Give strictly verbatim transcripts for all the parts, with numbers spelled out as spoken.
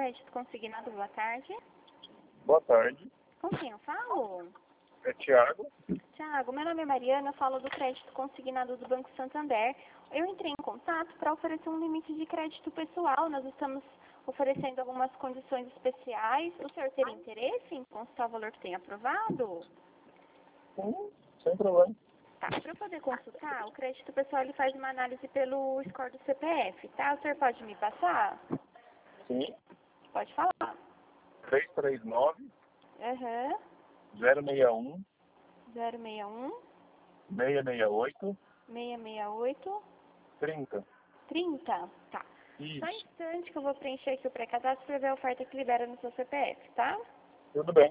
Crédito Consignado, boa tarde. Boa tarde. Com quem eu falo? É Thiago. Thiago, meu nome é Mariana, eu falo do Crédito Consignado do Banco Santander. Eu entrei em contato para oferecer um limite de crédito pessoal. Nós estamos oferecendo algumas condições especiais. O senhor teria interesse em consultar o valor que tem aprovado? Sim, sem problema. Tá, para eu poder consultar, o crédito pessoal ele faz uma análise pelo score do C P F, tá? O senhor pode me passar? Sim. Pode falar. três três nove, Aham. zero seis um, zero seis um, seis seis oito, seis seis oito, trinta. trinta. Tá. Só um Isso. instante que eu vou preencher aqui o pré-cadastro para ver a oferta que libera no seu C P F, tá? Tudo bem.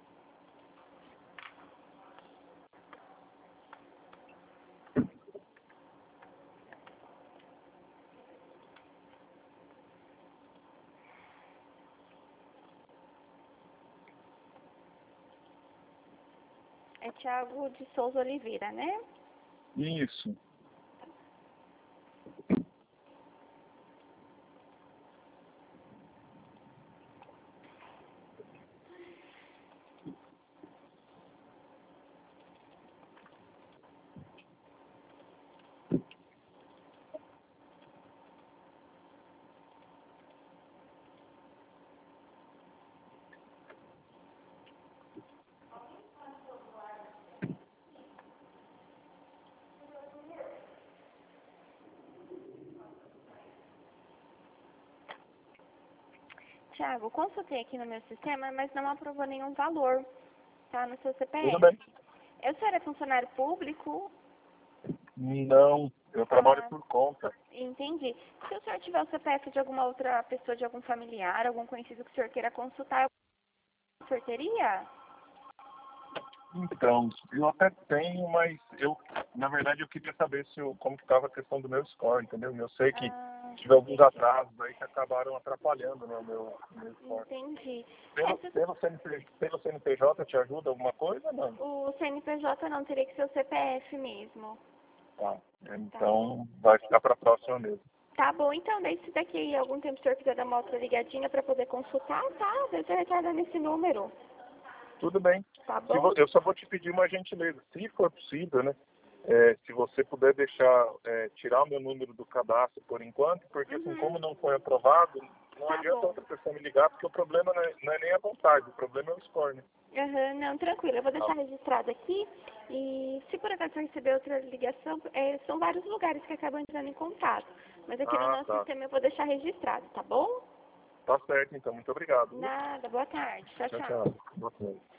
É Thiago de Souza Oliveira, né? Isso. Thiago, consultei aqui no meu sistema, mas não aprovou nenhum valor, tá? No seu Tudo C P F. bem. O senhor é funcionário público? Não, eu trabalho Ah, por conta. entendi. Se o senhor tiver o C P F de alguma outra pessoa, de algum familiar, algum conhecido que o senhor queira consultar, o senhor teria? Então, eu até tenho, mas eu, na verdade, eu queria saber se eu, como que estava a questão do meu score, entendeu? Eu sei que Ah, tive alguns atrasos aí que acabaram atrapalhando, né, o meu, meu score. entendi. Pelo, É, se pelo, C N P, pelo C N P J te ajuda alguma coisa, não? o C N P J não teria que ser o C P F mesmo. Tá. Então, vai ficar para a próxima mesmo. Tá bom, então, daí se daqui a algum tempo o senhor quiser dar uma outra ligadinha para poder consultar, tá? Daí você retorna nesse número. Tudo bem. Tá Se bom? vo- eu só vou te pedir uma gentileza. Se for possível, né? é, se você puder deixar, é, tirar o meu número do cadastro por enquanto, porque assim, Uhum. como não foi aprovado, não Tá adianta bom. outra pessoa me ligar, porque o problema não é, não é nem a vontade, o problema é o score, né? Aham, não, tranquilo. Eu vou Tá. deixar registrado aqui. E se por acaso eu receber outra ligação, é, são vários lugares que acabam entrando em contato. Mas aqui no Ah, nosso tá. sistema eu vou deixar registrado, tá bom? Tá certo, então. Muito obrigado. Viu? Nada, boa tarde. Tchau, Tchau, tchau. tchau. Boa tarde.